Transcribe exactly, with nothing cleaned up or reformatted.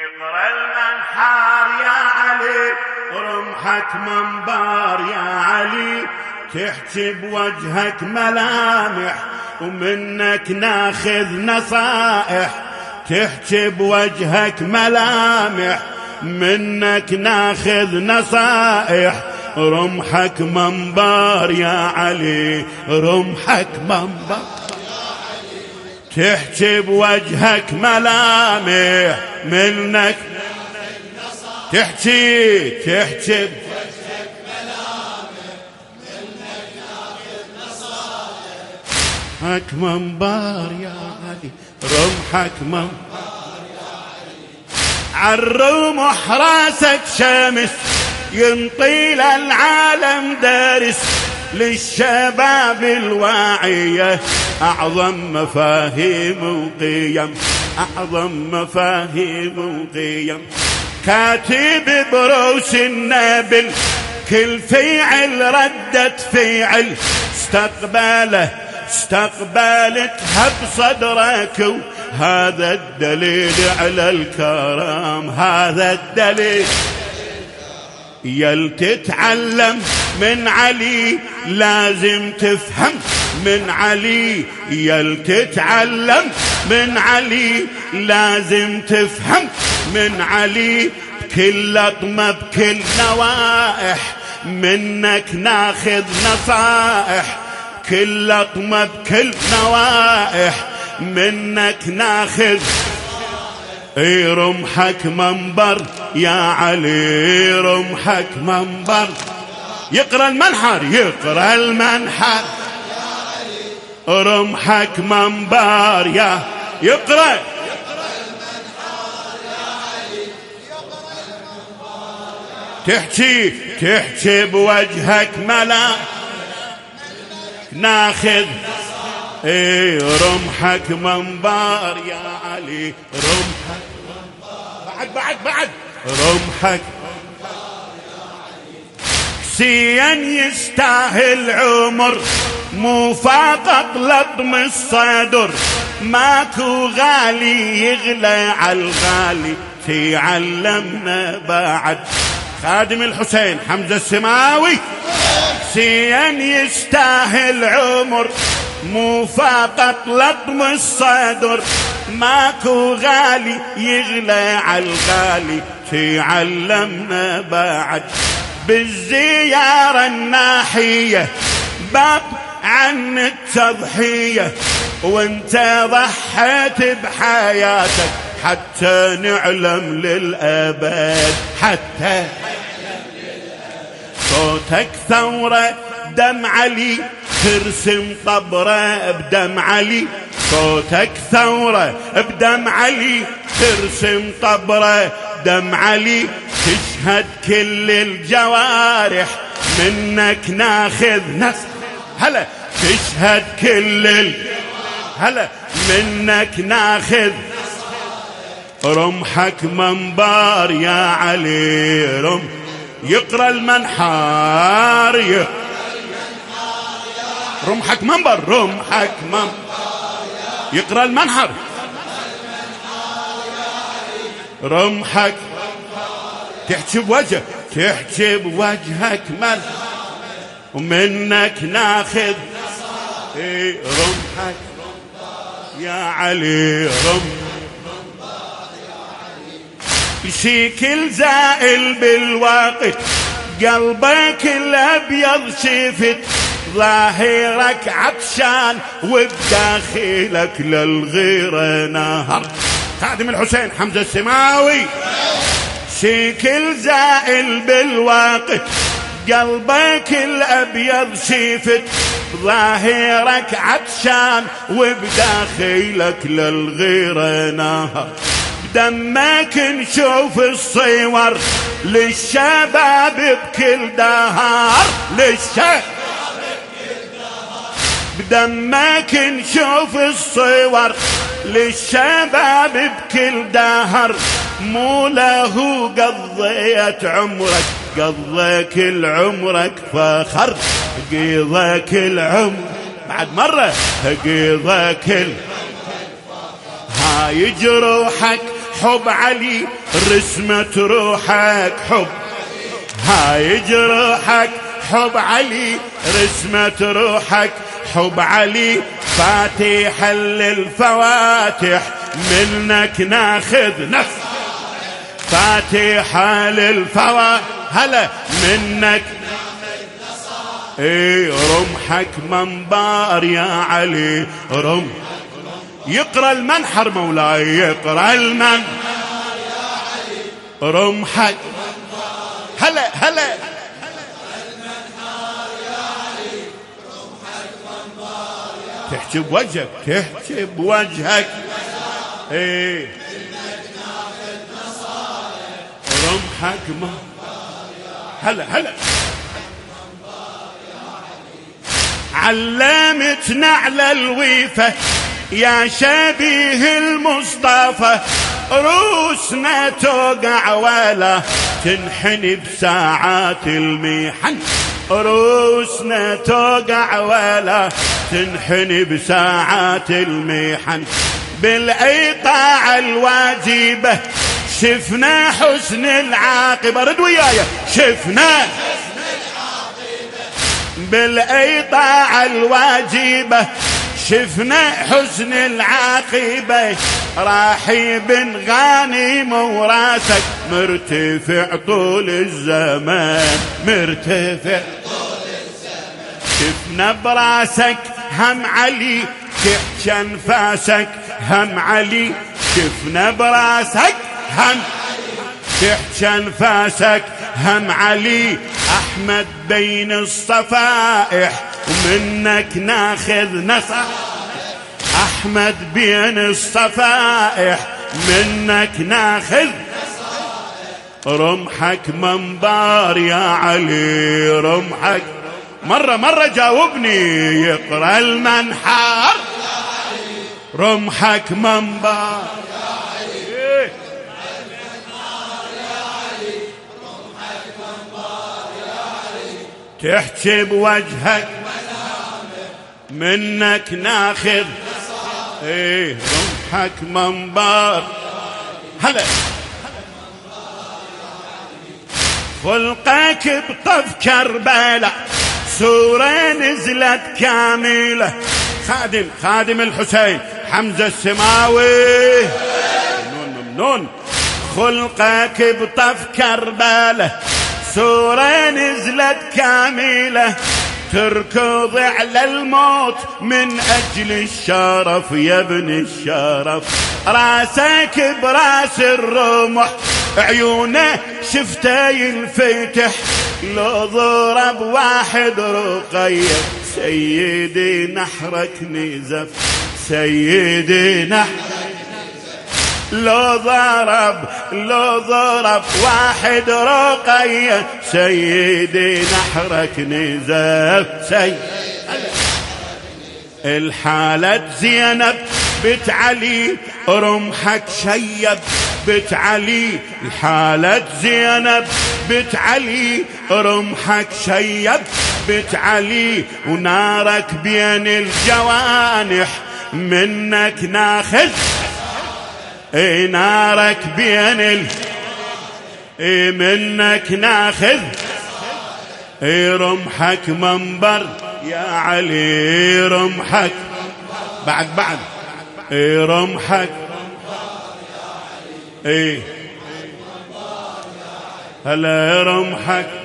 يقرأ المنحار يا علي رمحك منبار يا علي تحكي بوجهك ملامح ومنك ناخذ نصائح تحكي بوجهك ملامح منك ناخذ نصائح رمحك منبار يا علي رمحك منبار تحكي بوجهك ملامح منك تحكي تحكي بوجهك ملامح منك ناخذ نصائح رمحك منبار يا علي رمحك منبار يا علي عالرمح راسك شمس ينطي للعالم دارس للشباب الواعية أعظم مفاهيم وقيم أعظم مفاهيم وقيم كاتب بروس النابل كل فعل ردت فعل استقباله استقبالتها بصدرك هذا الدليل على الكرم هذا الدليل يل تتعلم من علي لازم تفهم من علي يل تتعلم من علي لازم تفهم من علي بكل لطمة بكل نوائح منك ناخذ نصائح كل لطمة بكل نوائح منك ناخذ اي رمحك منبر يا علي رمحك منبر يقرأ المنحر يقرأ المنحر رمحك منبر يا يقرأ تحكي تحكي بوجهك ملا ناخذ اي رمحك منبار يا علي رمحك بعد بعد بعد رمحك سين يستاهل عمر مو فقط لطم الصدر ماكو غالي يغلى عالغالي تعلمنا بعد خادم الحسين حمزة السماوي سين يستاهل عمر مو فقط لطم الصدر ماكو غالي يغلى عالغالي تعلمنا بعد بالزيارة الناحية باب عن التضحية وانت ضحيت بحياتك حتى نعلم للأبد حتى صوتك ثورة دم علي ترسم طبرة بدم علي صوتك ثورة بدم علي ترسم طبرة دم علي تشهد كل الجوارح منك ناخذ نص هلا تشهد كل ال... هلا منك ناخذ رمحك منبار يا علي رم يقرأ المنحار يقرأ رمحك منبر رمحك منبر يقرأ المنحر رمحك تحكي بوجهك تحكي بوجهك مل ومنك ناخذ اي رمحك يا علي رم شكل زائل بالوقت قلبك الابيض شفت ظاهرك عطشان وبداخلك للغيرة نهر خادم الحسين حمزة السماوي شكل زائل بالوقت قلبك الأبيض شفت ظاهرك عطشان وبداخلك للغيرة نهر بدمك نشوف الصور للشباب بكل دهر للشباب بدمك نشوف الصور للشباب بكل دهر مو له قضيت عمرك قضى كل عمرك فخر قضى كل عمر بعد مرة قضى كل هاي جروحك حب علي رسمة روحك حب هاي جروحك حب علي رسمة روحك حب علي فاتح للفواتح منك ناخذ نفس فاتحة للفواتح هلا منك اي رمحك منبار يا علي رمح يقرأ المنحر مولاي يقرأ المنحر يا علي رمحك هلا هلا تحكي بوجهك تحكي بوجهك ايه رمحك ما هلا هلا علمتنا على الويفة يا شبيه المصطفى روسنا توقع ولا تنحني بساعات المحن روسنا توقع ولا تنحني بساعات المحن بالإيطاعة الواجبة شفنا حسن العاقبة رد وياي شفنا بالإيطاعة الواجبة شفنا حسن العاقبة راحي بن غانم وراسك مرتفع طول الزمان مرتفع طول الزمان شفنا براسك هم علي تحكي انفاسك هم علي شفنا براسك هم تحكي انفاسك هم علي احمد بين الصفائح ومنك ناخذ نصر احمد بين الصفائح منك ناخذ رمحك منبار يا علي رمحك مرة مرة جاوبني يقرأ المنحر رمحك منبار يا علي رمحك منبار يا علي تحكي بوجهك منك ناخذ ايه رمحك منبار هلا خلقك بطف كربلاء سورة نزلت كاملة خادم خادم الحسين حمزة السماوي ممنون ممنون خلقك بطف كربلاء سورة نزلت كاملة تركض على الموت من أجل الشرف يا ابن الشرف راسك براس الرمح عيونه شفته ينفتح لو ضرب واحد رقية سيدي نحرك نزف سيدي نحرك لو ضرب لو ضرب واحد رقية سيدي نحرك نزف سيدي الحالة زينب بنت علي رمحك شيب بنت علي الحالة زينب بنت علي رمحك شيب بنت علي ونارك بين الجوانح منك ناخذ اي نارك بين ال اي منك ناخذ اي رمحك منبر يا علي رمحك بعد بعد اي رمحك اي هلا رمحك